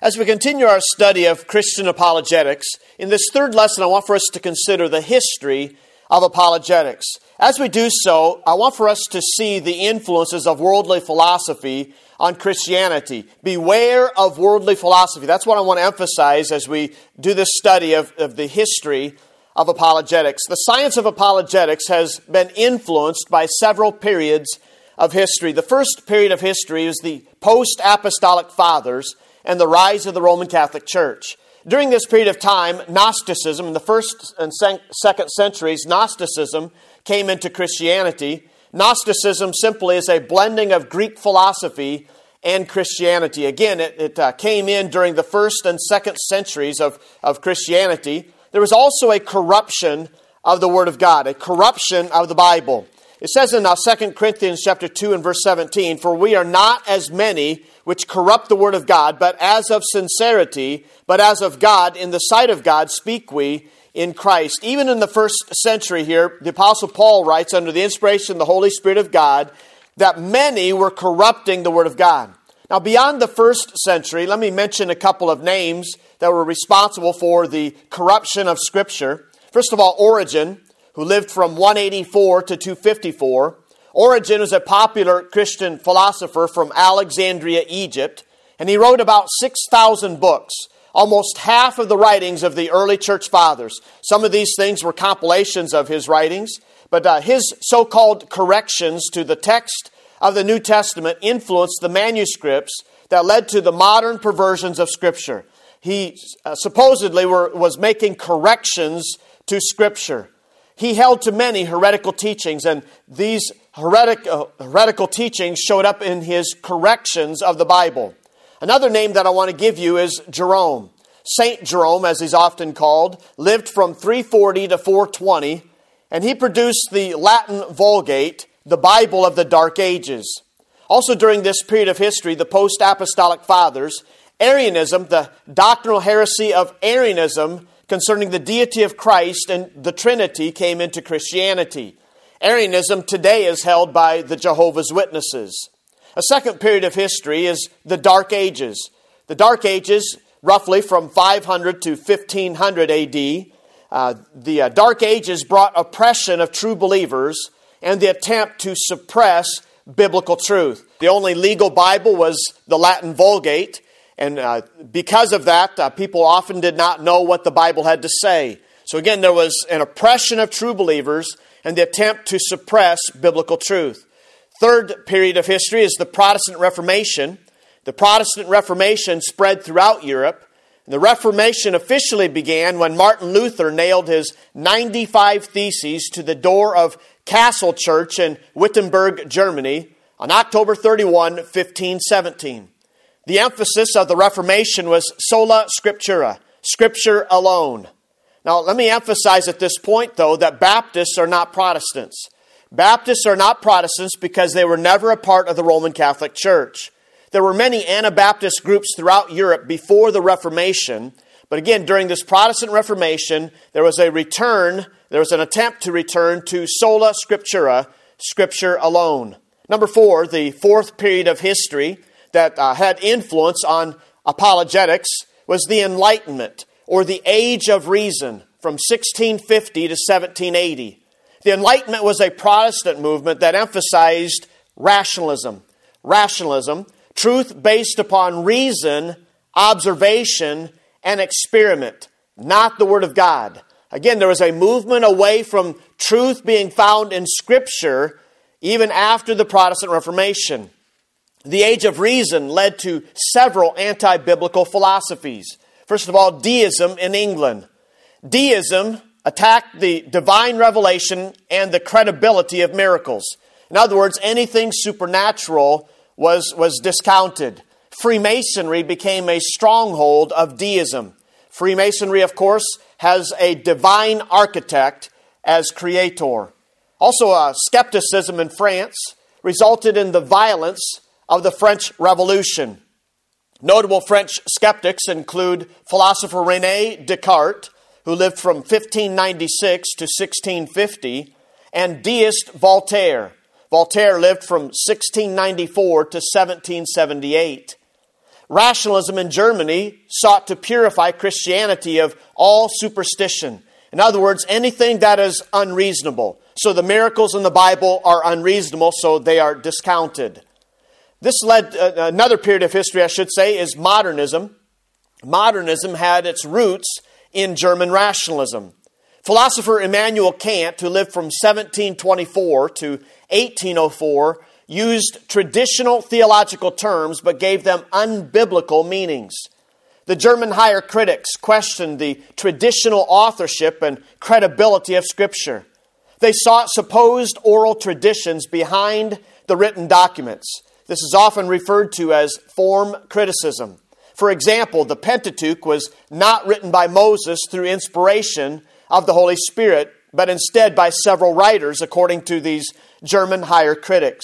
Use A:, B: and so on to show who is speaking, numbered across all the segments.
A: As we continue our study of Christian apologetics, in this third lesson I want for us to consider the history of apologetics. As we do so, I want for us to see the influences of worldly philosophy on Christianity. Beware of worldly philosophy. That's what I want to emphasize as we do this study of the history of apologetics. The science of apologetics has been influenced by several periods of history. The first period of history is the post-apostolic fathers and the rise of the Roman Catholic Church. During this period of time, Gnosticism, in the first and second centuries, Gnosticism came into Christianity. Gnosticism simply is a blending of Greek philosophy and Christianity. Again, it came in during the first and second centuries of Christianity. There was also a corruption of the Word of God, a corruption of the Bible. It says in 2 Corinthians chapter 2 and verse 17, "For we are not as many which corrupt the word of God, but as of sincerity, but as of God, in the sight of God, speak we in Christ." Even in the first century here, the Apostle Paul writes, under the inspiration of the Holy Spirit of God, that many were corrupting the word of God. Now, beyond the first century, let me mention a couple of names that were responsible for the corruption of Scripture. First of all, Origen, who lived from 184 to 254. Origen was a popular Christian philosopher from Alexandria, Egypt, and he wrote about 6,000 books, almost half of the writings of the early church fathers. Some of these things were compilations of his writings, but his so-called corrections to the text of the New Testament influenced the manuscripts that led to the modern perversions of Scripture. He supposedly was making corrections to Scripture. He held to many heretical teachings, and these heretical teachings showed up in his corrections of the Bible. Another name that I want to give you is Jerome. Saint Jerome, as he's often called, lived from 340 to 420, and he produced the Latin Vulgate, the Bible of the Dark Ages. Also during this period of history, the post-apostolic fathers, Arianism, the doctrinal heresy of Arianism, concerning the deity of Christ and the Trinity, came into Christianity. Arianism today is held by the Jehovah's Witnesses. A second period of history is the Dark Ages. The Dark Ages, roughly from 500 to 1500 AD, the Dark Ages brought oppression of true believers and the attempt to suppress biblical truth. The only legal Bible was the Latin Vulgate, and because of that, people often did not know what the Bible had to say. So again, there was an oppression of true believers and the attempt to suppress biblical truth. Third period of history is the Protestant Reformation. The Protestant Reformation spread throughout Europe. The Reformation officially began when Martin Luther nailed his 95 Theses to the door of Castle Church in Wittenberg, Germany on October 31, 1517. The emphasis of the Reformation was sola scriptura, Scripture alone. Now, let me emphasize at this point, though, that Baptists are not Protestants. Baptists are not Protestants because they were never a part of the Roman Catholic Church. There were many Anabaptist groups throughout Europe before the Reformation, but again, during this Protestant Reformation, there was an attempt to return to sola scriptura, Scripture alone. Number 4, the fourth period of history that had influence on apologetics was the Enlightenment, or the Age of Reason, from 1650 to 1780. The Enlightenment was a Protestant movement that emphasized rationalism. Rationalism, truth based upon reason, observation, and experiment, not the Word of God. Again, there was a movement away from truth being found in Scripture even after the Protestant Reformation. The Age of Reason led to several anti-biblical philosophies. First of all, deism in England. Deism attacked the divine revelation and the credibility of miracles. In other words, anything supernatural was discounted. Freemasonry became a stronghold of deism. Freemasonry, of course, has a divine architect as creator. Also, skepticism in France resulted in the violence of the French Revolution. Notable French skeptics include philosopher René Descartes, who lived from 1596 to 1650, and deist Voltaire. Voltaire lived from 1694 to 1778. Rationalism in Germany sought to purify Christianity of all superstition. In other words, anything that is unreasonable. So the miracles in the Bible are unreasonable, so they are discounted. This led, another period of history, I should say, is modernism. Modernism had its roots in German rationalism. Philosopher Immanuel Kant, who lived from 1724 to 1804, used traditional theological terms but gave them unbiblical meanings. The German higher critics questioned the traditional authorship and credibility of Scripture. They sought supposed oral traditions behind the written documents. This is often referred to as form criticism. For example, the Pentateuch was not written by Moses through inspiration of the Holy Spirit, but instead by several writers, according to these German higher critics.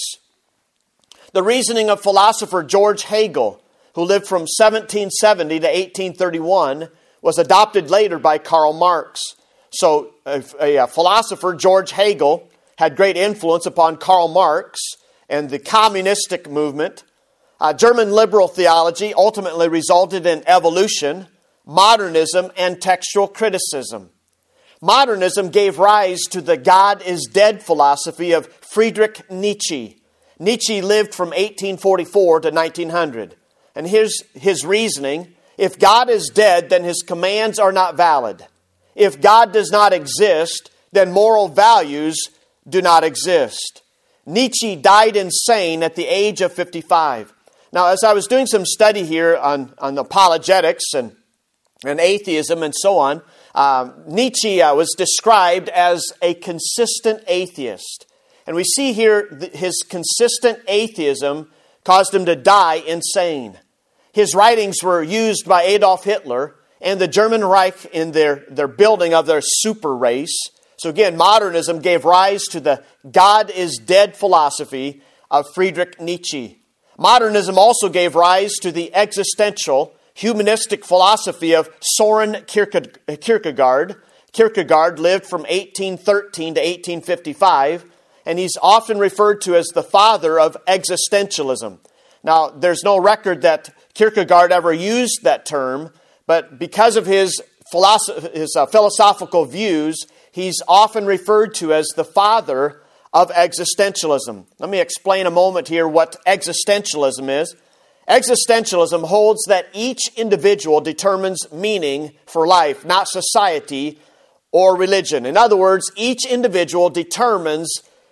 A: The reasoning of philosopher George Hegel, who lived from 1770 to 1831, was adopted later by Karl Marx. So a philosopher, George Hegel, had great influence upon Karl Marx and the communistic movement. German liberal theology ultimately resulted in evolution, modernism, and textual criticism. Modernism gave rise to the God is dead philosophy of Friedrich Nietzsche. Nietzsche lived from 1844 to 1900. And here's his reasoning. If God is dead, then his commands are not valid. If God does not exist, then moral values do not exist. Nietzsche died insane at the age of 55. Now, as I was doing some study here on apologetics and atheism and so on, Nietzsche was described as a consistent atheist. And we see here his consistent atheism caused him to die insane. His writings were used by Adolf Hitler and the German Reich in their building of their super race. So again, modernism gave rise to the God is dead philosophy of Friedrich Nietzsche. Modernism also gave rise to the existential, humanistic philosophy of Soren Kierkegaard. Kierkegaard lived from 1813 to 1855, and he's often referred to as the father of existentialism. Now, there's no record that Kierkegaard ever used that term, but because of his philosophical views, he's often referred to as the father of existentialism. Let me explain a moment here what existentialism is. Existentialism holds that each individual determines meaning for life, not society or religion. In other words, each individual determines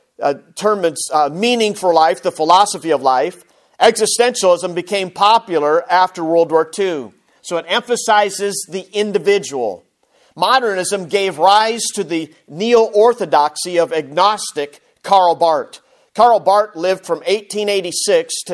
A: meaning for life, the philosophy of life. Existentialism became popular after World War II, so it emphasizes the individual. Modernism gave rise to the neo-orthodoxy of agnostic Karl Barth. Karl Barth lived from 1886 to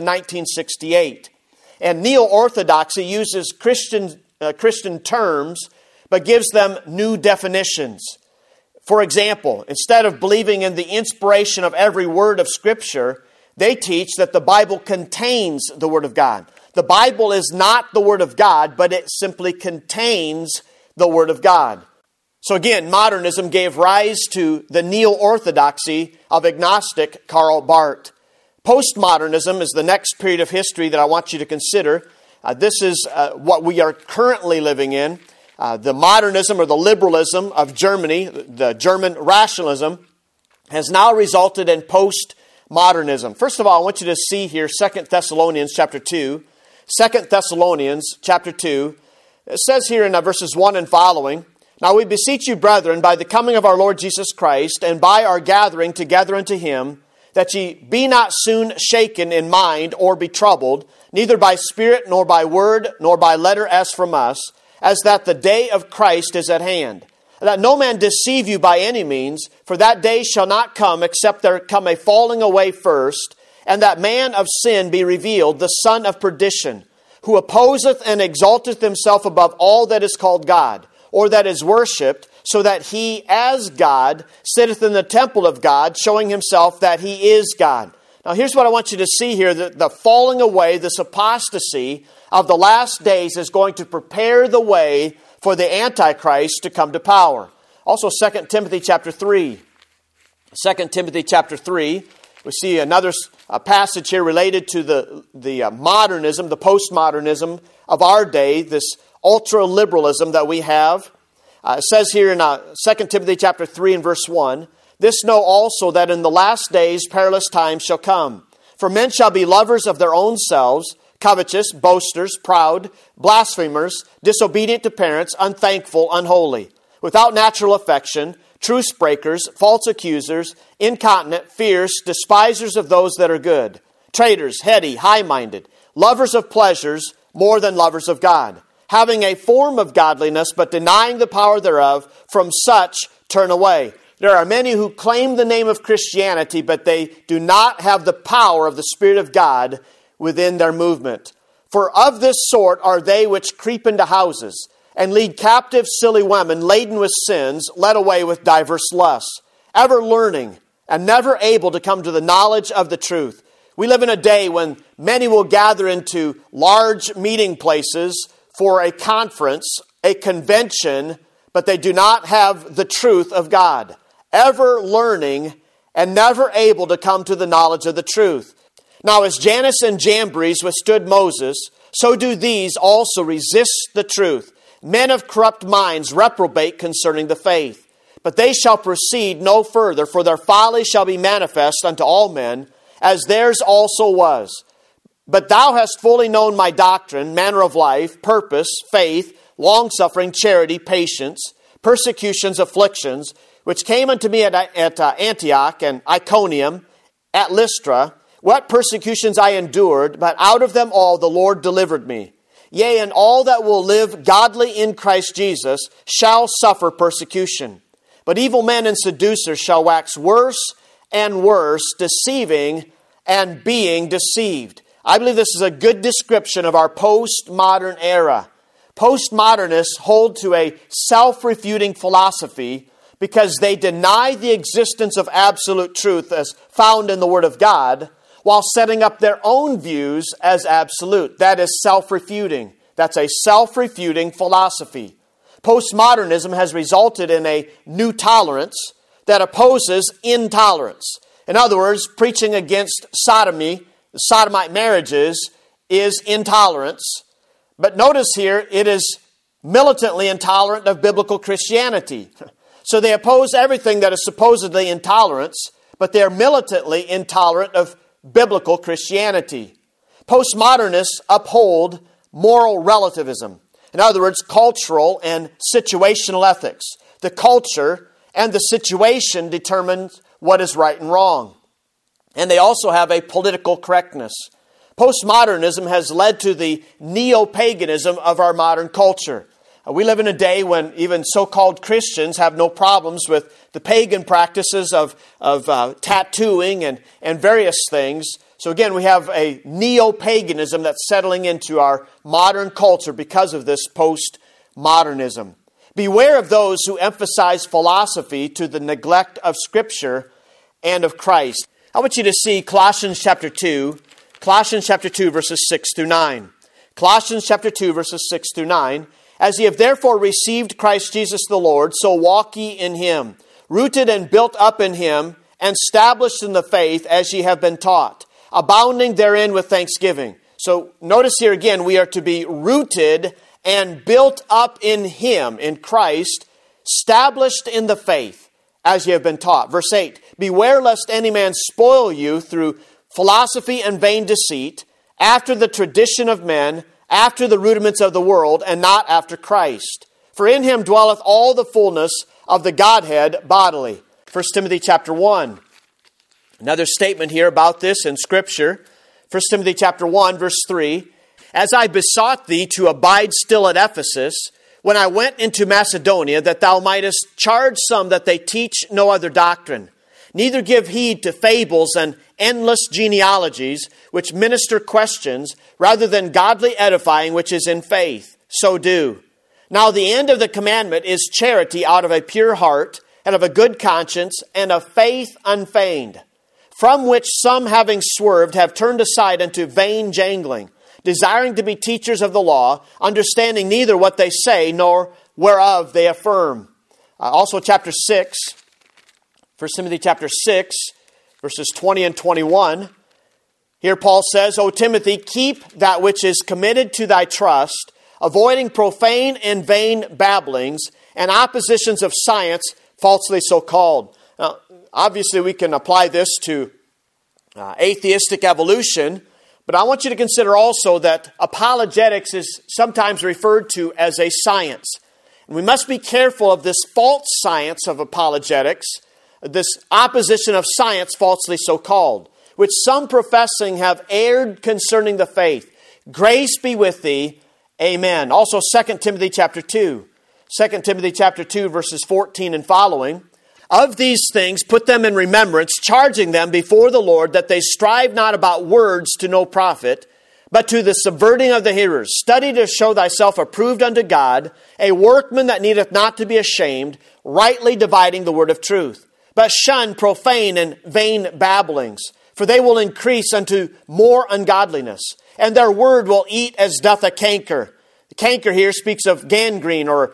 A: 1968. And neo-orthodoxy uses Christian terms, but gives them new definitions. For example, instead of believing in the inspiration of every word of Scripture, they teach that the Bible contains the Word of God. The Bible is not the Word of God, but it simply contains the Word of God. So again, modernism gave rise to the neo-orthodoxy of agnostic Karl Barth. Postmodernism is the next period of history that I want you to consider. This is what we are currently living in. The modernism or the liberalism of Germany, the German rationalism, has now resulted in postmodernism. First of all, I want you to see here 2 Thessalonians chapter 2. 2 Thessalonians chapter 2. It says here in verses 1 and following, "Now we beseech you, brethren, by the coming of our Lord Jesus Christ, and by our gathering together unto him, that ye be not soon shaken in mind or be troubled, neither by spirit, nor by word, nor by letter as from us, as that the day of Christ is at hand. That no man deceive you by any means, for that day shall not come, except there come a falling away first, and that man of sin be revealed, the son of perdition, who opposeth and exalteth himself above all that is called God, or that is worshipped, so that he, as God, sitteth in the temple of God, showing himself that he is God." Now here's what I want you to see here. The falling away, this apostasy of the last days is going to prepare the way for the Antichrist to come to power. Also 2 Timothy chapter 3. 2 Timothy chapter 3, we see another passage here related to the modernism, the postmodernism of our day, this ultra-liberalism that we have. It says here in 2 Timothy chapter 3 and verse 1, "This know also that in the last days perilous times shall come. For men shall be lovers of their own selves, covetous, boasters, proud, blasphemers, disobedient to parents, unthankful, unholy, without natural affection, truce breakers, false accusers, incontinent, fierce, despisers of those that are good, traitors, heady, high-minded, lovers of pleasures more than lovers of God, having a form of godliness, but denying the power thereof. From such turn away." There are many who claim the name of Christianity, but they do not have the power of the Spirit of God within their movement. "For of this sort are they which creep into houses, and lead captive silly women laden with sins, led away with diverse lusts, ever learning, and never able to come to the knowledge of the truth." We live in a day when many will gather into large meeting places for a conference, a convention, but they do not have the truth of God. Ever learning and never able to come to the knowledge of the truth. Now, as Jannes and Jambres withstood Moses, so do these also resist the truth. Men of corrupt minds reprobate concerning the faith. But they shall proceed no further, for their folly shall be manifest unto all men, as theirs also was. But thou hast fully known my doctrine, manner of life, purpose, faith, longsuffering, charity, patience, persecutions, afflictions, which came unto me at Antioch and Iconium, at Lystra, what persecutions I endured, but out of them all the Lord delivered me. Yea, and all that will live godly in Christ Jesus shall suffer persecution. But evil men and seducers shall wax worse and worse, deceiving and being deceived. I believe this is a good description of our postmodern era. Postmodernists hold to a self-refuting philosophy because they deny the existence of absolute truth as found in the Word of God, while setting up their own views as absolute. That is self-refuting. That's a self-refuting philosophy. Postmodernism has resulted in a new tolerance that opposes intolerance. In other words, preaching against sodomy, sodomite marriages, is intolerance. But notice here, it is militantly intolerant of biblical Christianity. So they oppose everything that is supposedly intolerance, but they are militantly intolerant of biblical Christianity. Postmodernists uphold moral relativism. In other words, cultural and situational ethics. The culture and the situation determines what is right and wrong. And they also have a political correctness. Postmodernism has led to the neo-paganism of our modern culture. We live in a day when even so-called Christians have no problems with the pagan practices of tattooing and various things. So again, we have a neo-paganism that's settling into our modern culture because of this postmodernism. Beware of those who emphasize philosophy to the neglect of Scripture and of Christ. I want you to see Colossians chapter 2, verses 6 through 9. Colossians chapter 2, verses 6 through 9. "As ye have therefore received Christ Jesus the Lord, so walk ye in him, rooted and built up in him, and established in the faith as ye have been taught, abounding therein with thanksgiving." So notice here again, we are to be rooted and built up in him, in Christ, established in the faith as ye have been taught. Verse 8, "Beware lest any man spoil you through philosophy and vain deceit, after the tradition of men, after the rudiments of the world, and not after Christ. For in him dwelleth all the fullness of the Godhead bodily." 1 Timothy chapter 1. Another statement here about this in Scripture. 1 Timothy chapter 1, verse 3. "As I besought thee to abide still at Ephesus, when I went into Macedonia, that thou mightest charge some that they teach no other doctrine. Neither give heed to fables and endless genealogies, which minister questions, rather than godly edifying which is in faith. So do. Now the end of the commandment is charity out of a pure heart, and of a good conscience, and of faith unfeigned. From which some having swerved have turned aside unto vain jangling, desiring to be teachers of the law, understanding neither what they say, nor whereof they affirm." Also chapter 6, 1 Timothy chapter 6, verses 20 and 21. Here Paul says, O Timothy, keep that which is committed to thy trust, avoiding profane and vain babblings and oppositions of science, falsely so called. Now, obviously we can apply this to atheistic evolution, but I want you to consider also that apologetics is sometimes referred to as a science. And we must be careful of this false science of apologetics, this opposition of science, falsely so called, which some professing have erred concerning the faith. Grace be with thee. Amen. Also 2 Timothy chapter 2. 2 Timothy chapter 2 verses 14 and following. Of these things put them in remembrance, charging them before the Lord that they strive not about words to no profit, but to the subverting of the hearers. Study to show thyself approved unto God, a workman that needeth not to be ashamed, rightly dividing the word of truth. But shun profane and vain babblings, for they will increase unto more ungodliness, and their word will eat as doth a canker. The canker here speaks of gangrene or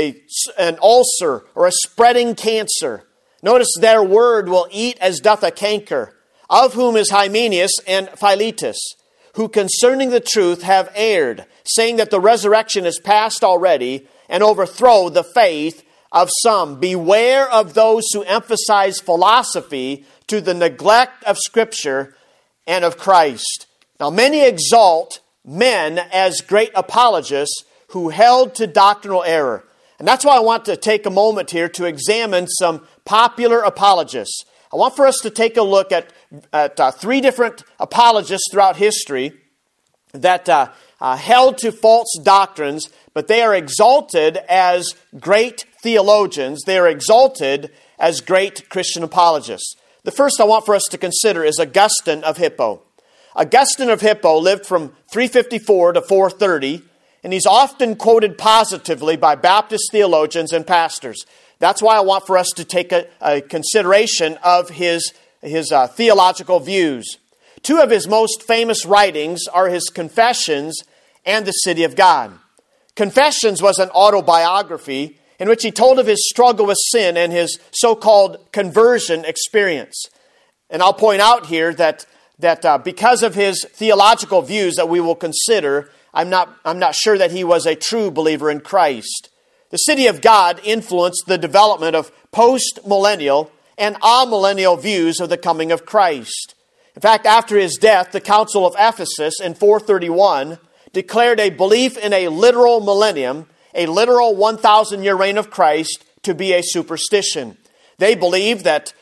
A: an ulcer or a spreading cancer. Notice their word will eat as doth a canker, of whom is Hymenaeus and Philetus, who concerning the truth have erred, saying that the resurrection is past already, and overthrow the faith of some. Beware of those who emphasize philosophy to the neglect of Scripture and of Christ. Now many exalt men as great apologists who held to doctrinal error. And that's why I want to take a moment here to examine some popular apologists. I want for us to take a look at three different apologists throughout history that held to false doctrines, but they are exalted as great theologians. They are exalted as great Christian apologists. The first I want for us to consider is Augustine of Hippo. Augustine of Hippo lived from 354 to 430, and he's often quoted positively by Baptist theologians and pastors. That's why I want for us to take a consideration of his theological views. Two of his most famous writings are his Confessions and The City of God. Confessions was an autobiography in which he told of his struggle with sin and his so-called conversion experience. And I'll point out here that because of his theological views that we will consider, I'm not sure that he was a true believer in Christ. The City of God influenced the development of post-millennial and amillennial views of the coming of Christ. In fact, after his death, the Council of Ephesus in 431 declared a belief in a literal millennium, a literal 1,000-year reign of Christ, to be a superstition. They believed that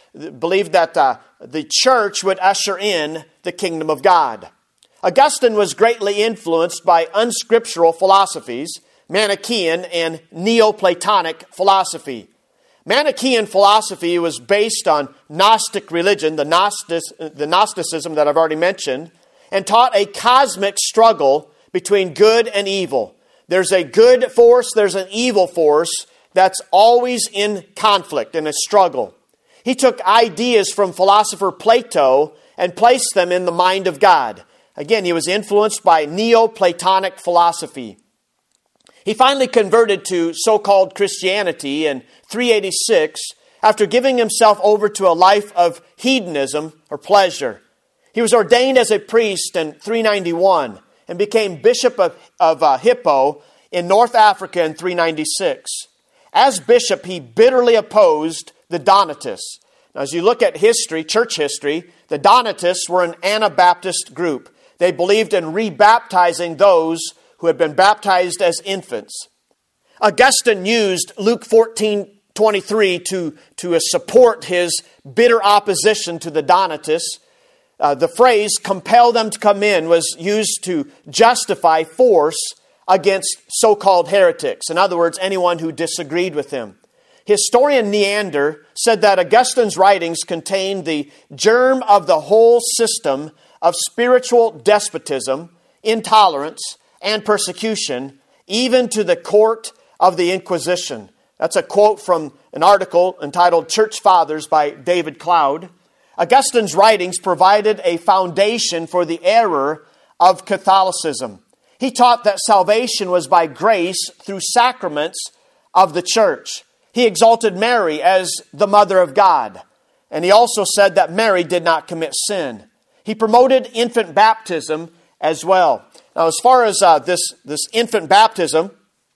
A: the church would usher in the kingdom of God. Augustine was greatly influenced by unscriptural philosophies, Manichaean and Neoplatonic philosophy. Manichaean philosophy was based on Gnostic religion, the Gnosticism that I've already mentioned, and taught a cosmic struggle between good and evil. There's a good force, there's an evil force that's always in conflict, in a struggle. He took ideas from philosopher Plato and placed them in the mind of God. Again, he was influenced by Neoplatonic philosophy. He finally converted to so-called Christianity in 386 after giving himself over to a life of hedonism or pleasure. He was ordained as a priest in 391 and became bishop of Hippo in North Africa in 396. As bishop, he bitterly opposed the Donatists. Now, as you look at history, church history, the Donatists were an Anabaptist group. They believed in rebaptizing those who had been baptized as infants. Augustine used Luke 14:23 to support his bitter opposition to the Donatists. The phrase, compel them to come in, was used to justify force against so-called heretics. In other words, anyone who disagreed with him. Historian Neander said that Augustine's writings contained the germ of the whole system of spiritual despotism, intolerance, and persecution, even to the court of the Inquisition. That's a quote from an article entitled Church Fathers by David Cloud. Augustine's writings provided a foundation for the error of Catholicism. He taught that salvation was by grace through sacraments of the church. He exalted Mary as the Mother of God. And he also said that Mary did not commit sin. He promoted infant baptism as well. Now, as far as this infant baptism,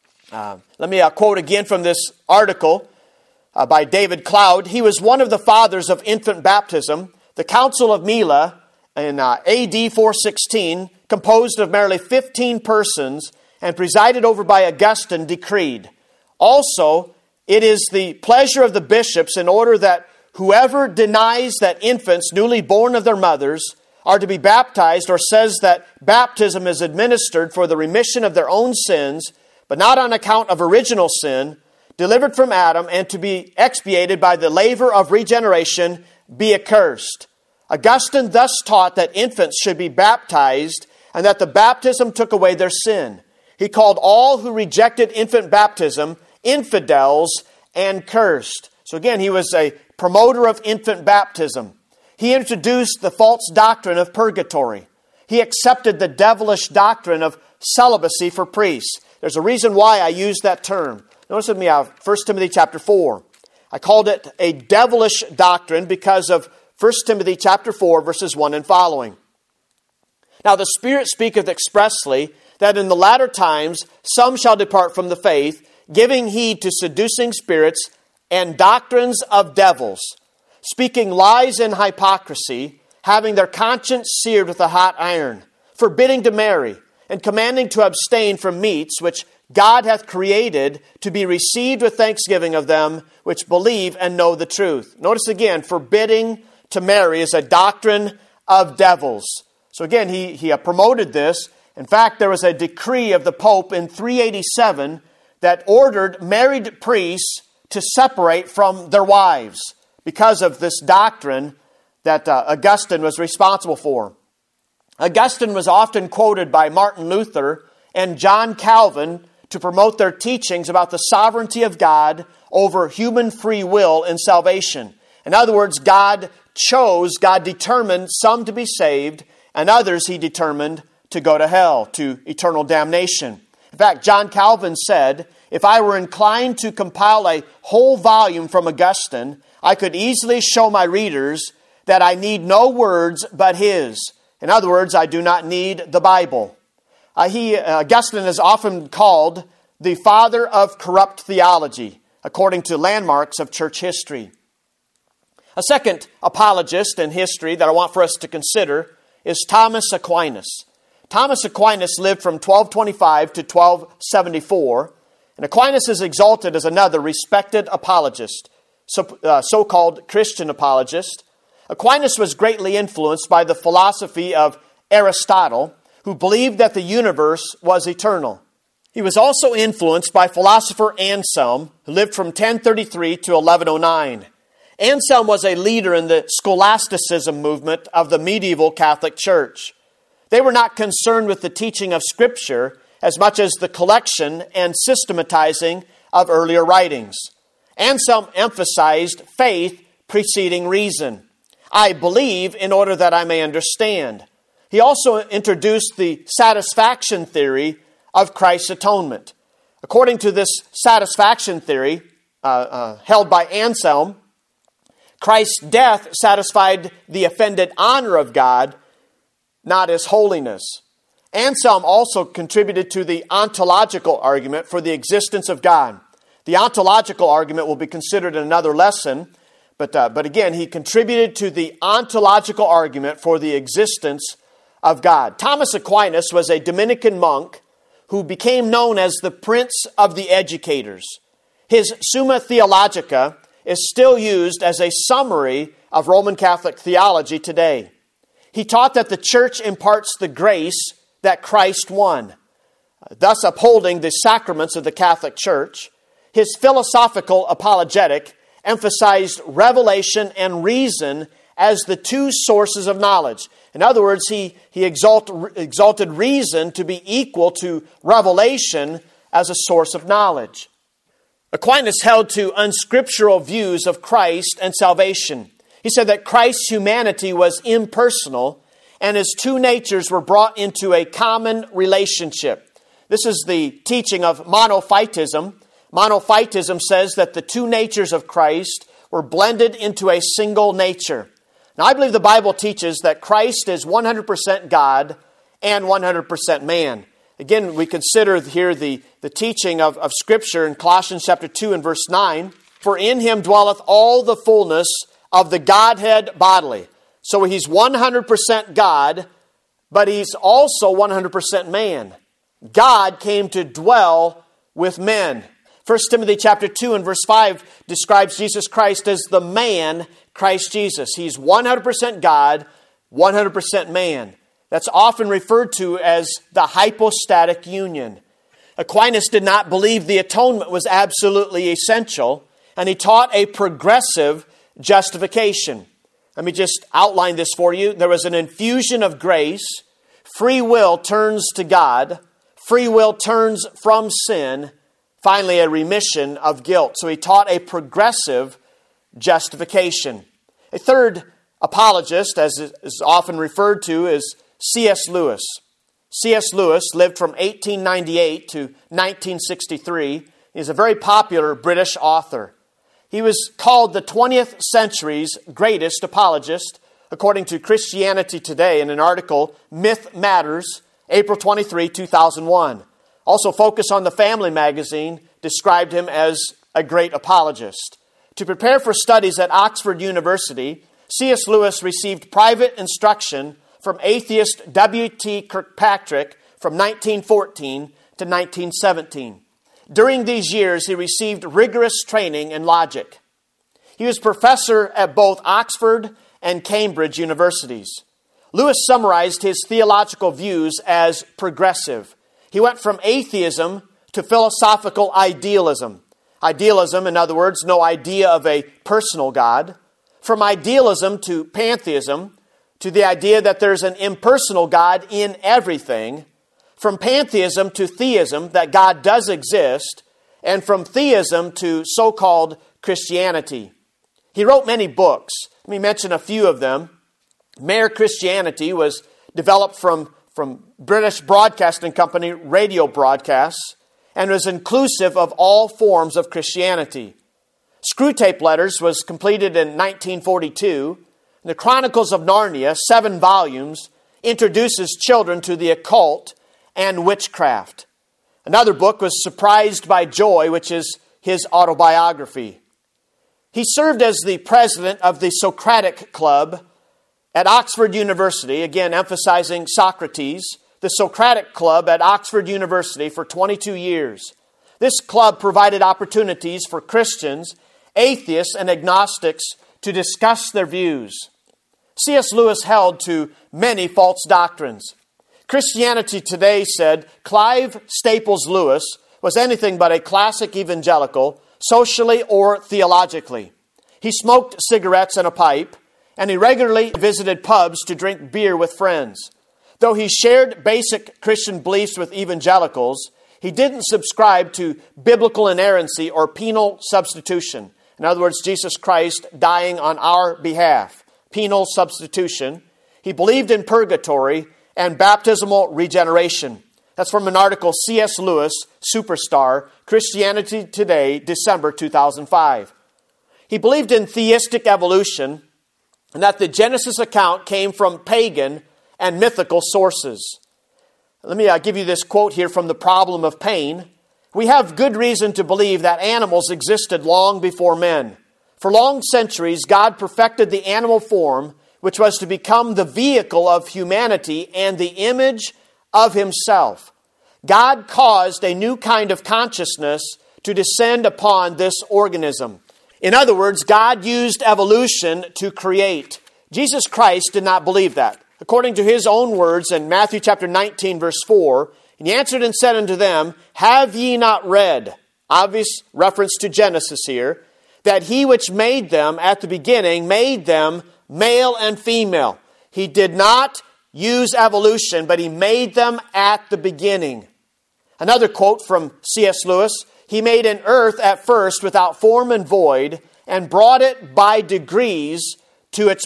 A: let me quote again from this article by David Cloud. He was one of the fathers of infant baptism. The Council of Mila in AD 416, composed of merely 15 persons and presided over by Augustine, decreed, also, it is the pleasure of the bishops in order that whoever denies that infants newly born of their mothers are to be baptized or says that baptism is administered for the remission of their own sins, but not on account of original sin, delivered from Adam and to be expiated by the laver of regeneration, be accursed. Augustine thus taught that infants should be baptized and that the baptism took away their sin. He called all who rejected infant baptism infidels and cursed. So again, he was a promoter of infant baptism. He introduced the false doctrine of purgatory. He accepted the devilish doctrine of celibacy for priests. There's a reason why I use that term. Notice with me, 1 Timothy chapter 4. I called it a devilish doctrine because of 1 Timothy chapter 4, verses 1 and following. Now the Spirit speaketh expressly that in the latter times some shall depart from the faith, giving heed to seducing spirits and doctrines of devils, speaking lies and hypocrisy, having their conscience seared with a hot iron, forbidding to marry, and commanding to abstain from meats which God hath created to be received with thanksgiving of them which believe and know the truth. Notice again, forbidding to marry is a doctrine of devils. So again, he promoted this. In fact, there was a decree of the Pope in 387 that ordered married priests to separate from their wives because of this doctrine that Augustine was responsible for. Augustine was often quoted by Martin Luther and John Calvin to promote their teachings about the sovereignty of God over human free will and salvation. In other words, God determined some to be saved, and others He determined to go to hell, to eternal damnation. In fact, John Calvin said, if I were inclined to compile a whole volume from Augustine, I could easily show my readers that I need no words but his. In other words, I do not need the Bible. Augustine is often called the father of corrupt theology, according to landmarks of church history. A second apologist in history that I want for us to consider is Thomas Aquinas. Thomas Aquinas lived from 1225 to 1274, and Aquinas is exalted as another respected apologist, so-called Christian apologist. Aquinas was greatly influenced by the philosophy of Aristotle, who believed that the universe was eternal. He was also influenced by philosopher Anselm, who lived from 1033 to 1109. Anselm was a leader in the scholasticism movement of the medieval Catholic Church. They were not concerned with the teaching of Scripture as much as the collection and systematizing of earlier writings. Anselm emphasized faith preceding reason. I believe in order that I may understand. He also introduced the satisfaction theory of Christ's atonement. According to this satisfaction theory held by Anselm, Christ's death satisfied the offended honor of God, not His holiness. Anselm also contributed to the ontological argument for the existence of God. The ontological argument will be considered in another lesson, but again, he contributed to the ontological argument for the existence of God. Thomas Aquinas was a Dominican monk who became known as the Prince of the Educators. His Summa Theologica is still used as a summary of Roman Catholic theology today. He taught that the church imparts the grace that Christ won, thus upholding the sacraments of the Catholic Church. His philosophical apologetic emphasized revelation and reason as the two sources of knowledge. In other words, he exalted reason to be equal to revelation as a source of knowledge. Aquinas held to unscriptural views of Christ and salvation. He said that Christ's humanity was impersonal and His two natures were brought into a common relationship. This is the teaching of monophytism. Monophytism says that the two natures of Christ were blended into a single nature. Now, I believe the Bible teaches that Christ is 100% God and 100% man. Again, we consider here the teaching of Scripture in Colossians chapter 2 and verse 9. For in him dwelleth all the fullness of the Godhead bodily. So he's 100% God, but he's also 100% man. God came to dwell with men. 1 Timothy chapter 2 and verse 5 describes Jesus Christ as the man Christ Jesus. He's 100% God, 100% man. That's often referred to as the hypostatic union. Aquinas did not believe the atonement was absolutely essential, and he taught a progressive justification. Let me just outline this for you. There was an infusion of grace. Free will turns to God. Free will turns from sin. Finally, a remission of guilt. So he taught a progressive justification. A third apologist, as is often referred to, is C.S. Lewis. C.S. Lewis lived from 1898 to 1963. He's a very popular British author. He was called the 20th century's greatest apologist, according to Christianity Today in an article, Myth Matters, April 23, 2001. Also, Focus on the Family magazine described him as a great apologist. To prepare for studies at Oxford University, C.S. Lewis received private instruction from atheist W.T. Kirkpatrick from 1914 to 1917. During these years, he received rigorous training in logic. He was professor at both Oxford and Cambridge universities. Lewis summarized his theological views as progressive. He went from atheism to philosophical idealism. Idealism, in other words, no idea of a personal God. From idealism to pantheism, to the idea that there's an impersonal God in everything. From pantheism to theism, that God does exist. And from theism to so-called Christianity. He wrote many books. Let me mention a few of them. Mere Christianity was developed from British Broadcasting Company radio broadcasts and was inclusive of all forms of Christianity. Screwtape Letters was completed in 1942. The Chronicles of Narnia, 7 volumes, introduces children to the occult and witchcraft. Another book was Surprised by Joy, which is his autobiography. He served as the president of the Socratic Club at Oxford University, again emphasizing Socrates, the Socratic Club at Oxford University for 22 years. This club provided opportunities for Christians, atheists, and agnostics to discuss their views. C.S. Lewis held to many false doctrines. Christianity Today said Clive Staples Lewis was anything but a classic evangelical, socially or theologically. He smoked cigarettes and a pipe, and he regularly visited pubs to drink beer with friends. Though he shared basic Christian beliefs with evangelicals, he didn't subscribe to biblical inerrancy or penal substitution. In other words, Jesus Christ dying on our behalf. Penal substitution. He believed in purgatory and baptismal regeneration. That's from an article, C.S. Lewis, Superstar, Christianity Today, December 2005. He believed in theistic evolution and that the Genesis account came from pagan and mythical sources. Let me give you this quote here from The Problem of Pain. We have good reason to believe that animals existed long before men. For long centuries, God perfected the animal form, which was to become the vehicle of humanity and the image of himself. God caused a new kind of consciousness to descend upon this organism. In other words, God used evolution to create. Jesus Christ did not believe that. According to his own words in Matthew chapter 19, verse 4, and he answered and said unto them, Have ye not read, obvious reference to Genesis here, that he which made them at the beginning made them male and female. He did not use evolution, but he made them at the beginning. Another quote from C.S. Lewis, He made an earth at first without form and void, and brought it by degrees to its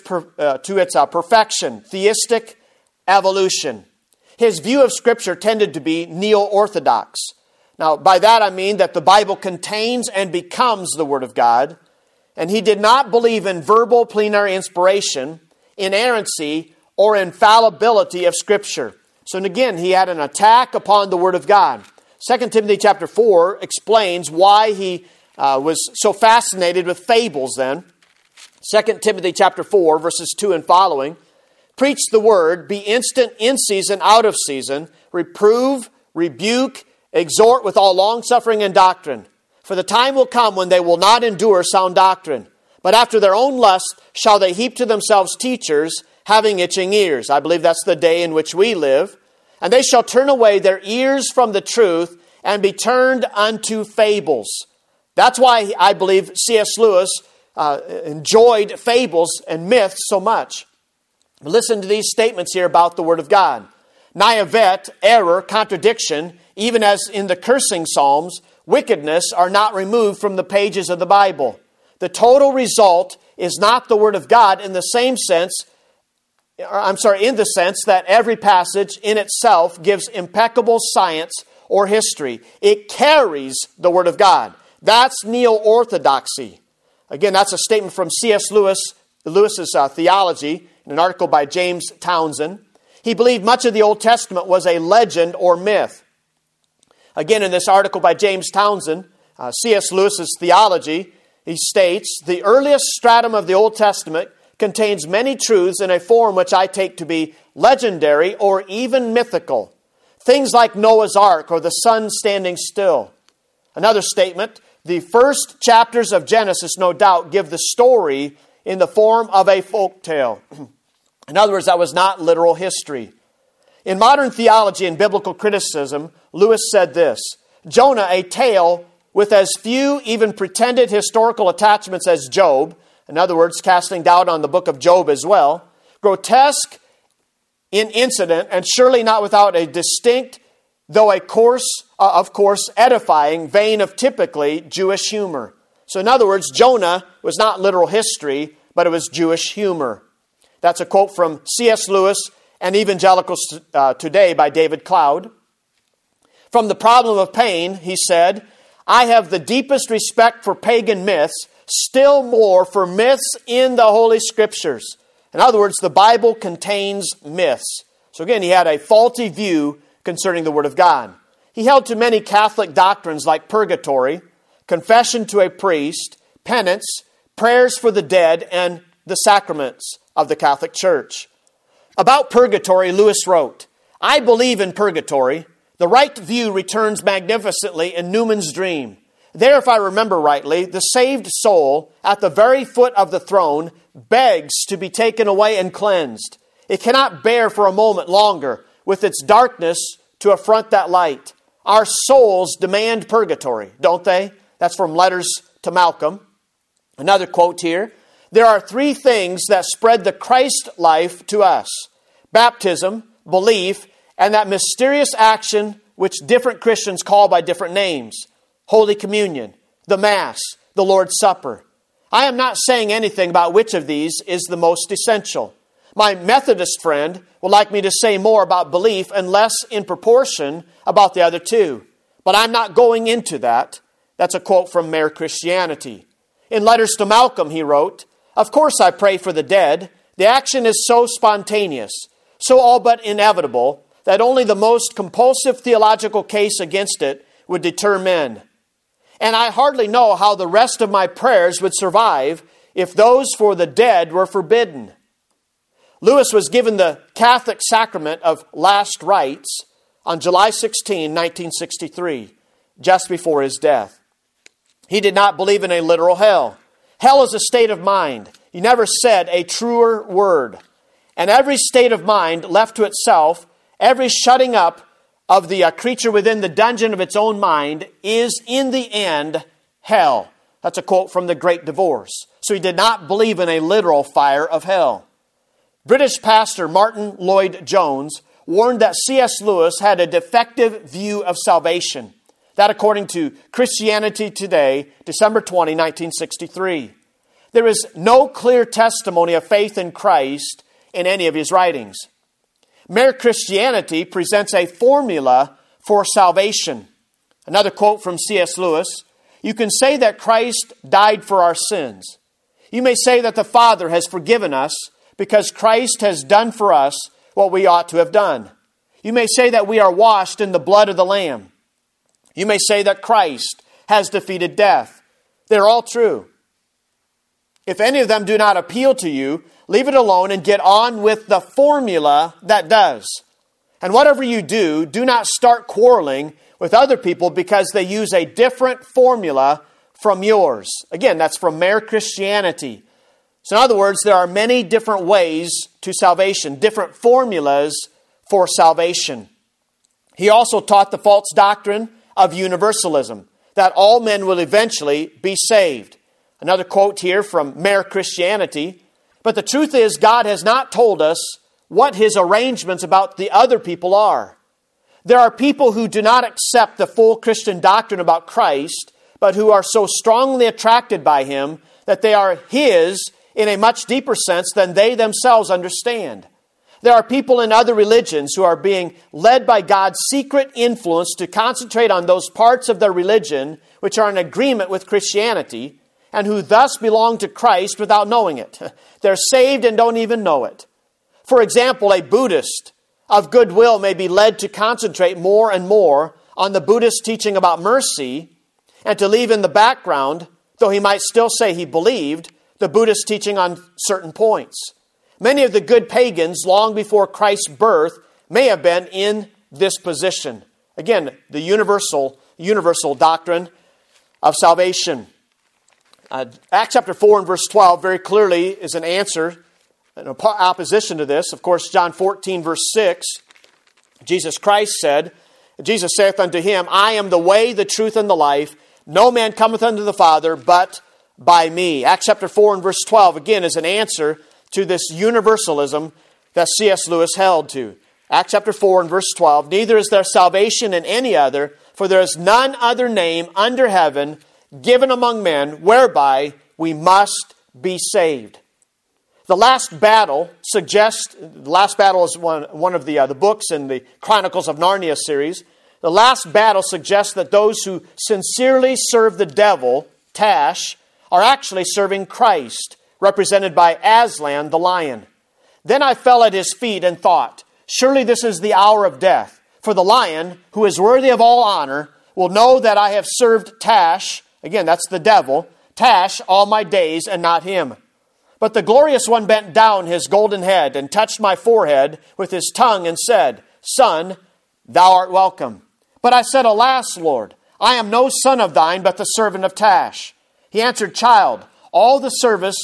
A: perfection, theistic evolution. His view of Scripture tended to be neo-orthodox. Now, by that I mean that the Bible contains and becomes the Word of God, and he did not believe in verbal plenary inspiration, inerrancy, or infallibility of Scripture. So again, he had an attack upon the Word of God. 2 Timothy chapter 4 explains why he was so fascinated with fables then. 2 Timothy chapter 4, verses 2 and following. Preach the word, be instant in season, out of season, reprove, rebuke, exhort with all longsuffering and doctrine. For the time will come when they will not endure sound doctrine, but after their own lust shall they heap to themselves teachers, having itching ears. I believe that's the day in which we live. And they shall turn away their ears from the truth and be turned unto fables. That's why I believe C.S. Lewis enjoyed fables and myths so much. Listen to these statements here about the Word of God. Naivete, error, contradiction, even as in the cursing psalms, wickedness are not removed from the pages of the Bible. The total result is not the Word of God in the sense that every passage in itself gives impeccable science or history. It carries the Word of God. That's neo-orthodoxy. Again, that's a statement from C.S. Lewis's theology in an article by James Townsend. He believed much of the Old Testament was a legend or myth. Again, in this article by James Townsend, C.S. Lewis's theology, he states, the earliest stratum of the Old Testament contains many truths in a form which I take to be legendary or even mythical. Things like Noah's Ark or the sun standing still. Another statement, the first chapters of Genesis, no doubt, give the story in the form of a folk tale. In other words, that was not literal history. In modern theology and biblical criticism, Lewis said this, Jonah, a tale with as few even pretended historical attachments as Job, in other words, casting doubt on the book of Job as well, grotesque in incident and surely not without a distinct, though of course, edifying vein of typically Jewish humor. So in other words, Jonah was not literal history, but it was Jewish humor. That's a quote from C.S. Lewis and Evangelicals Today by David Cloud. From the problem of pain, he said, I have the deepest respect for pagan myths, still more for myths in the Holy Scriptures. In other words, the Bible contains myths. So again, he had a faulty view concerning the Word of God. He held to many Catholic doctrines like purgatory, confession to a priest, penance, prayers for the dead, and the sacraments of the Catholic Church. About purgatory, Lewis wrote, I believe in purgatory. The right view returns magnificently in Newman's dream. There, if I remember rightly, the saved soul at the very foot of the throne begs to be taken away and cleansed. It cannot bear for a moment longer with its darkness to affront that light. Our souls demand purgatory, don't they? That's from Letters to Malcolm. Another quote here. There are three things that spread the Christ life to us. Baptism, belief, and that mysterious action which different Christians call by different names. Holy Communion, the Mass, the Lord's Supper. I am not saying anything about which of these is the most essential. My Methodist friend would like me to say more about belief and less in proportion about the other two. But I'm not going into that. That's a quote from Mere Christianity. In Letters to Malcolm, he wrote, Of course I pray for the dead. The action is so spontaneous, so all but inevitable, that only the most compulsive theological case against it would deter men. And I hardly know how the rest of my prayers would survive if those for the dead were forbidden. Lewis was given the Catholic sacrament of last rites on July 16, 1963, just before his death. He did not believe in a literal hell. Hell is a state of mind. He never said a truer word. And every state of mind left to itself, every shutting up of the creature within the dungeon of its own mind is in the end hell. That's a quote from The Great Divorce. So he did not believe in a literal fire of hell. British pastor Martin Lloyd-Jones warned that C.S. Lewis had a defective view of salvation. That according to Christianity Today, December 20, 1963. There is no clear testimony of faith in Christ in any of his writings. Mere Christianity presents a formula for salvation. Another quote from C.S. Lewis, you can say that Christ died for our sins. You may say that the Father has forgiven us, because Christ has done for us what we ought to have done. You may say that we are washed in the blood of the Lamb. You may say that Christ has defeated death. They're all true. If any of them do not appeal to you, leave it alone and get on with the formula that does. And whatever you do, do not start quarreling with other people because they use a different formula from yours. Again, that's from Mere Christianity. So in other words, there are many different ways to salvation, different formulas for salvation. He also taught the false doctrine of universalism, that all men will eventually be saved. Another quote here from Mere Christianity. But the truth is, God has not told us what His arrangements about the other people are. There are people who do not accept the full Christian doctrine about Christ, but who are so strongly attracted by Him that they are His in a much deeper sense than they themselves understand. There are people in other religions who are being led by God's secret influence to concentrate on those parts of their religion which are in agreement with Christianity, and who thus belong to Christ without knowing it. They're saved and don't even know it. For example, a Buddhist of goodwill may be led to concentrate more and more on the Buddhist teaching about mercy, and to leave in the background, though he might still say he believed, the Buddhist teaching on certain points. Many of the good pagans, long before Christ's birth, may have been in this position. Again, the universal doctrine of salvation. Acts chapter 4 and verse 12 very clearly is an answer, in opposition to this. Of course, John 14 verse 6, Jesus saith unto him, I am the way, the truth, and the life. No man cometh unto the Father but by me. Acts chapter 4 and verse 12, again, is an answer to this universalism that C.S. Lewis held to. Acts chapter 4 and verse 12, neither is there salvation in any other, for there is none other name under heaven given among men whereby we must be saved. The last battle is one of the books in the Chronicles of Narnia series. The last battle suggests that those who sincerely serve the devil, Tash, are actually serving Christ, represented by Aslan the lion. Then I fell at his feet and thought, surely this is the hour of death, for the lion, who is worthy of all honor, will know that I have served Tash, again, that's the devil, Tash, all my days, and not him. But the glorious one bent down his golden head and touched my forehead with his tongue and said, Son, thou art welcome. But I said, Alas, Lord, I am no son of thine, but the servant of Tash. He answered, Child, all the service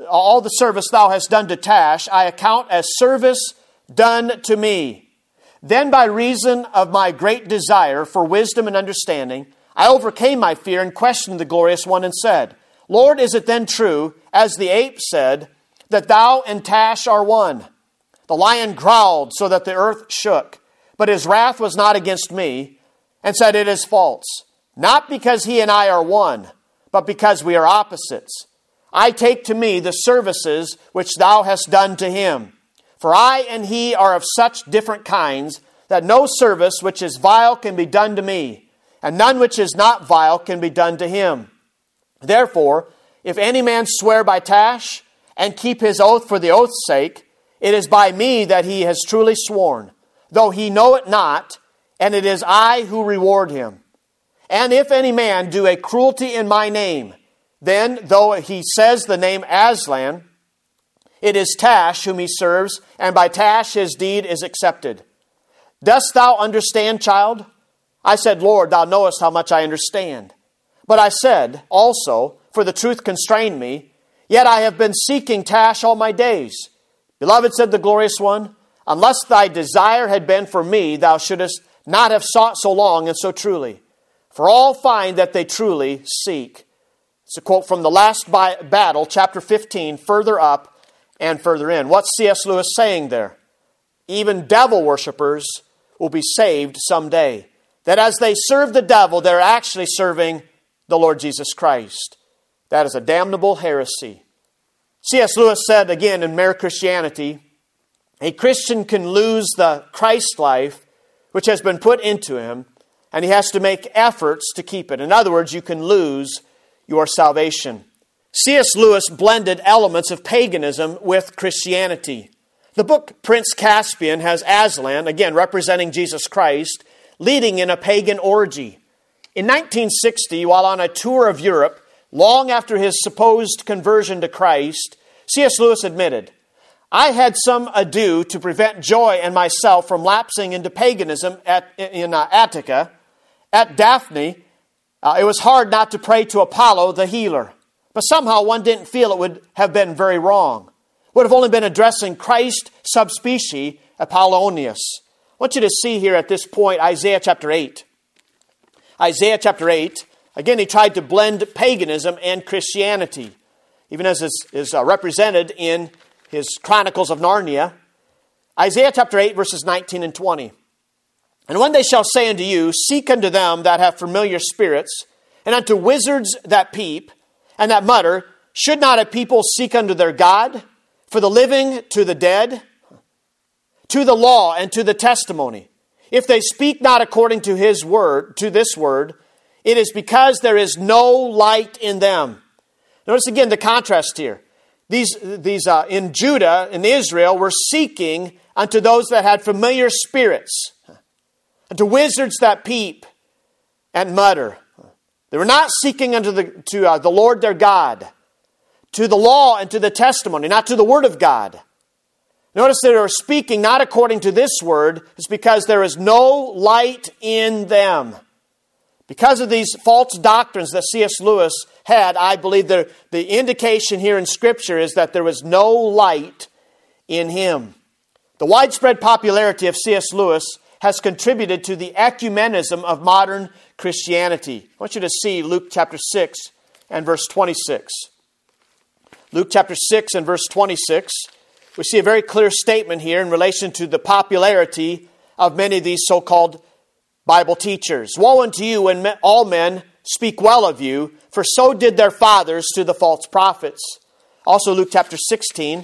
A: thou hast done to Tash, I account as service done to me. Then by reason of my great desire for wisdom and understanding, I overcame my fear and questioned the glorious one and said, Lord, is it then true, as the ape said, that thou and Tash are one? The lion growled so that the earth shook, but his wrath was not against me, and said, It is false, not because he and I are one, but because we are opposites. I take to me the services which thou hast done to him. For I and he are of such different kinds, that no service which is vile can be done to me, and none which is not vile can be done to him. Therefore, if any man swear by Tash, and keep his oath for the oath's sake, it is by me that he has truly sworn, though he know it not, and it is I who reward him. And if any man do a cruelty in my name, then, though he says the name Aslan, it is Tash whom he serves, and by Tash his deed is accepted. Dost thou understand, child? I said, Lord, thou knowest how much I understand. But I said also, for the truth constrained me, yet I have been seeking Tash all my days. Beloved, said the glorious one, unless thy desire had been for me, thou shouldest not have sought so long and so truly. For all find that they truly seek. It's a quote from the last battle, chapter 15, further up and further in. What's C.S. Lewis saying there? Even devil worshippers will be saved someday. That as they serve the devil, they're actually serving the Lord Jesus Christ. That is a damnable heresy. C.S. Lewis said again in Mere Christianity, a Christian can lose the Christ life which has been put into him, and he has to make efforts to keep it. In other words, you can lose your salvation. C.S. Lewis blended elements of paganism with Christianity. The book Prince Caspian has Aslan, again representing Jesus Christ, leading in a pagan orgy. In 1960, while on a tour of Europe, long after his supposed conversion to Christ, C.S. Lewis admitted, "I had some ado to prevent Joy and myself from lapsing into paganism in Attica. At Daphne, it was hard not to pray to Apollo the healer. But somehow one didn't feel it would have been very wrong. Would have only been addressing Christ subspecie Apollonius." I want you to see here at this point Isaiah chapter 8. Isaiah chapter 8, again, he tried to blend paganism and Christianity, even as is represented in his Chronicles of Narnia. Isaiah chapter 8, verses 19 and 20. "And when they shall say unto you, Seek unto them that have familiar spirits, and unto wizards that peep, and that mutter, Should not a people seek unto their God? For the living to the dead, to the law and to the testimony. If they speak not according to his word, to this word, it is because there is no light in them." Notice again the contrast here. These in Judah, in Israel, were seeking unto those that had familiar spirits, unto wizards that peep and mutter. They were not seeking unto the Lord their God, to the law and to the testimony, not to the word of God. Notice they are speaking not according to this word. It's because there is no light in them. Because of these false doctrines that C.S. Lewis had, I believe the indication here in Scripture is that there was no light in him. The widespread popularity of C.S. Lewis has contributed to the ecumenism of modern Christianity. I want you to see Luke chapter 6 and verse 26. Luke chapter 6 and verse 26. We see a very clear statement here in relation to the popularity of many of these so-called Bible teachers. "Woe unto you when all men speak well of you, for so did their fathers to the false prophets." Also Luke chapter 16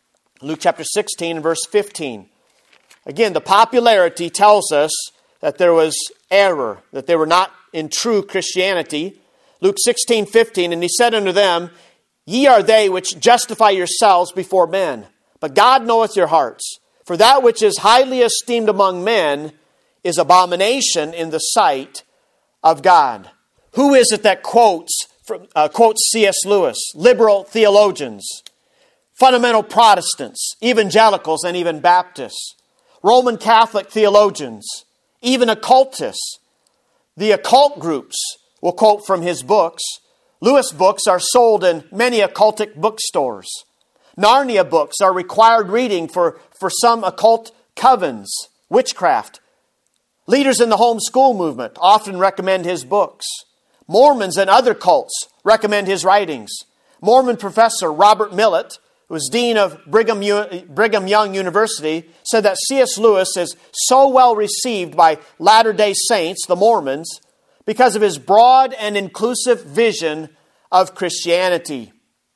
A: and verse 15. Again, the popularity tells us that there was error, that they were not in true Christianity. Luke 16:15, "And he said unto them, Ye are they which justify yourselves before men, but God knoweth your hearts. For that which is highly esteemed among men is abomination in the sight of God." Who is it that quotes C.S. Lewis? Liberal theologians, fundamental Protestants, evangelicals, and even Baptists, Roman Catholic theologians, even occultists. The occult groups will quote from his books. Lewis books are sold in many occultic bookstores. Narnia books are required reading for some occult covens, witchcraft. Leaders in the homeschool movement often recommend his books. Mormons and other cults recommend his writings. Mormon professor Robert Millett, who was dean of Brigham Young University, said that C.S. Lewis is so well received by Latter-day Saints, the Mormons, because of his broad and inclusive vision of Christianity.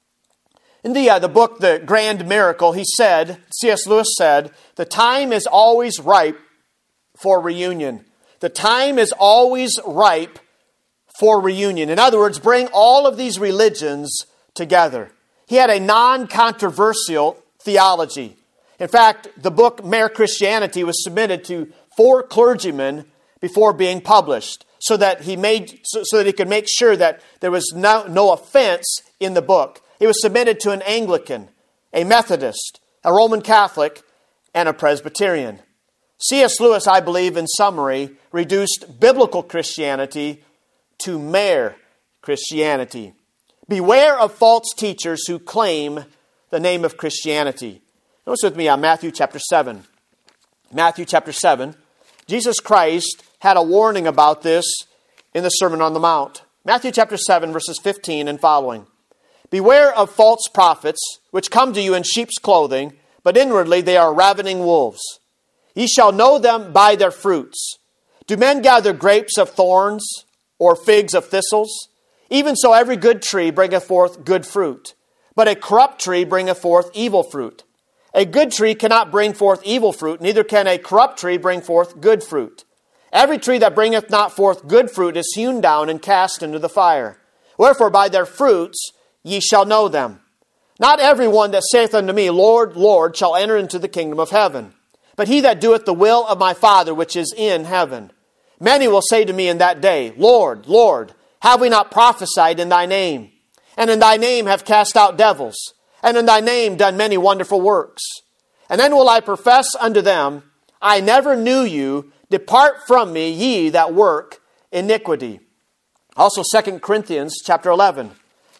A: In the book, The Grand Miracle, C.S. Lewis said, "The time is always ripe for reunion." The time is always ripe for reunion. In other words, bring all of these religions together. He had a non-controversial theology. In fact, the book Mere Christianity was submitted to 4 clergymen before being published, so that he could make sure that there was no offense in the book. It was submitted to an Anglican, a Methodist, a Roman Catholic, and a Presbyterian. C.S. Lewis, I believe, in summary, reduced biblical Christianity to mere Christianity. Beware of false teachers who claim the name of Christianity. Notice with me on Matthew chapter 7. Matthew chapter 7. Jesus Christ had a warning about this in the Sermon on the Mount. Matthew chapter 7, verses 15 and following. "Beware of false prophets, which come to you in sheep's clothing, but inwardly they are ravening wolves. Ye shall know them by their fruits. Do men gather grapes of thorns, or figs of thistles? Even so every good tree bringeth forth good fruit, but a corrupt tree bringeth forth evil fruit. A good tree cannot bring forth evil fruit, neither can a corrupt tree bring forth good fruit. Every tree that bringeth not forth good fruit is hewn down and cast into the fire. Wherefore by their fruits ye shall know them. Not every one that saith unto me, Lord, Lord, shall enter into the kingdom of heaven, but he that doeth the will of my Father which is in heaven. Many will say to me in that day, Lord, Lord, have we not prophesied in thy name? And in thy name have cast out devils, and in thy name done many wonderful works. And then will I profess unto them, I never knew you. Depart from me, ye that work iniquity. Also 2 Corinthians chapter 11.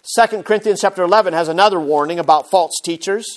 A: 2 Corinthians chapter 11 has another warning about false teachers.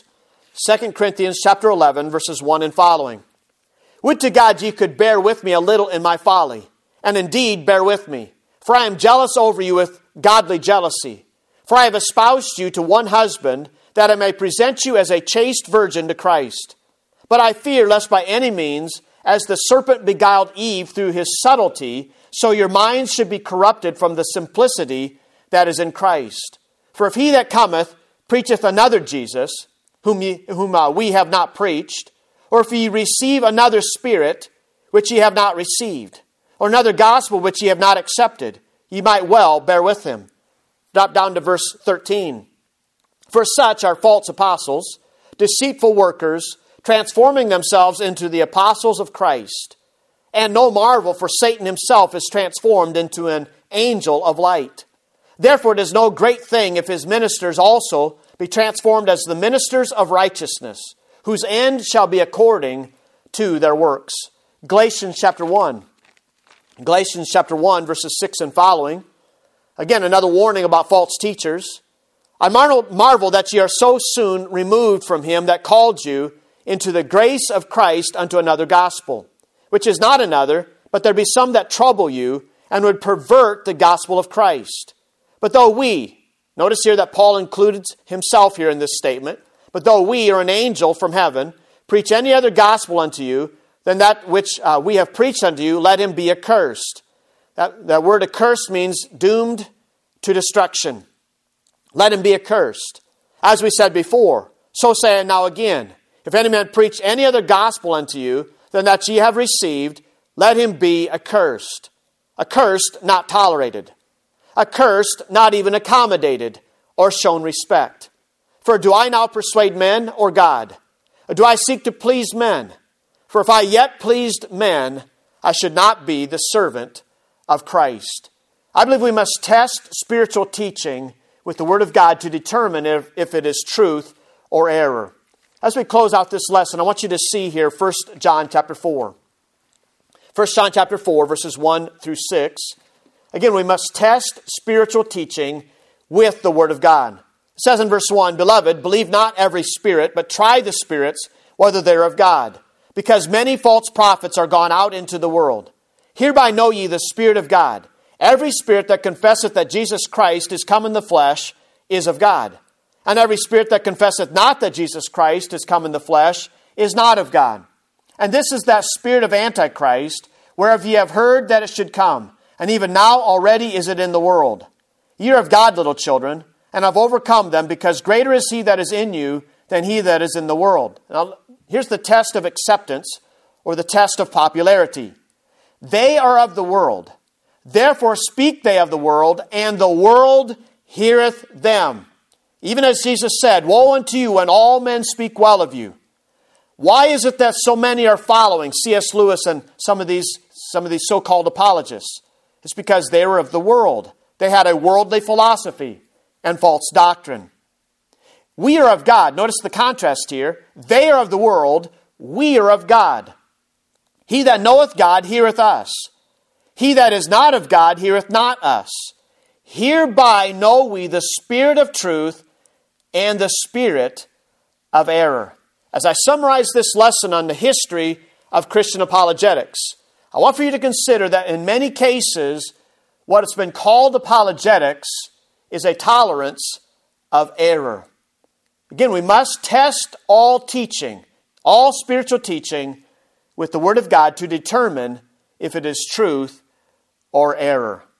A: 2 Corinthians chapter 11, verses 1 and following. Would to God ye could bear with me a little in my folly, and indeed bear with me. For I am jealous over you with godly jealousy. For I have espoused you to one husband, that I may present you as a chaste virgin to Christ. But I fear lest by any means, as the serpent beguiled Eve through his subtlety, so your minds should be corrupted from the simplicity that is in Christ. For if he that cometh preacheth another Jesus, whom we have not preached, or if ye receive another spirit, which ye have not received, or another gospel which ye have not accepted, ye might well bear with him. Drop down to verse 13. For such are false apostles, deceitful workers, transforming themselves into the apostles of Christ. And no marvel, for Satan himself is transformed into an angel of light. Therefore it is no great thing if his ministers also be transformed as the ministers of righteousness, whose end shall be according to their works. Galatians chapter 1. Galatians chapter 1, verses 6 and following. Again, another warning about false teachers. I marvel that ye are so soon removed from him that called you into the grace of Christ unto another gospel, which is not another, but there be some that trouble you and would pervert the gospel of Christ. But though we, notice here that Paul included himself here in this statement, but though we or an angel from heaven preach any other gospel unto you than that which we have preached unto you, let him be accursed. That word accursed means doomed to destruction. Let him be accursed. As we said before, so say I now again, if any man preach any other gospel unto you than that ye have received, let him be accursed. Accursed, not tolerated. Accursed, not even accommodated or shown respect. For do I now persuade men or God? Or do I seek to please men? For if I yet pleased men, I should not be the servant of Christ. I believe we must test spiritual teaching with the Word of God to determine if it is truth or error. As we close out this lesson, I want you to see here 1 John chapter 4. 1 John chapter 4, verses 1 through 6. Again, we must test spiritual teaching with the Word of God. It says in verse 1, Beloved, believe not every spirit, but try the spirits, whether they are of God. Because many false prophets are gone out into the world. Hereby know ye the Spirit of God. Every spirit that confesseth that Jesus Christ is come in the flesh is of God. And every spirit that confesseth not that Jesus Christ is come in the flesh is not of God. And this is that spirit of Antichrist, whereof ye have heard that it should come. And even now already is it in the world. Ye are of God, little children, and have overcome them, because greater is he that is in you than he that is in the world. Now, here's the test of acceptance, or the test of popularity. They are of the world. Therefore speak they of the world, and the world heareth them. Even as Jesus said, Woe unto you when all men speak well of you. Why is it that so many are following C.S. Lewis and some of these so-called apologists? It's because they were of the world. They had a worldly philosophy and false doctrine. We are of God. Notice the contrast here. They are of the world. We are of God. He that knoweth God heareth us. He that is not of God heareth not us. Hereby know we the spirit of truth and the spirit of error. As I summarize this lesson on the history of Christian apologetics, I want for you to consider that in many cases, what has been called apologetics is a tolerance of error. Again, we must test all teaching, all spiritual teaching, with the Word of God to determine if it is truth or error.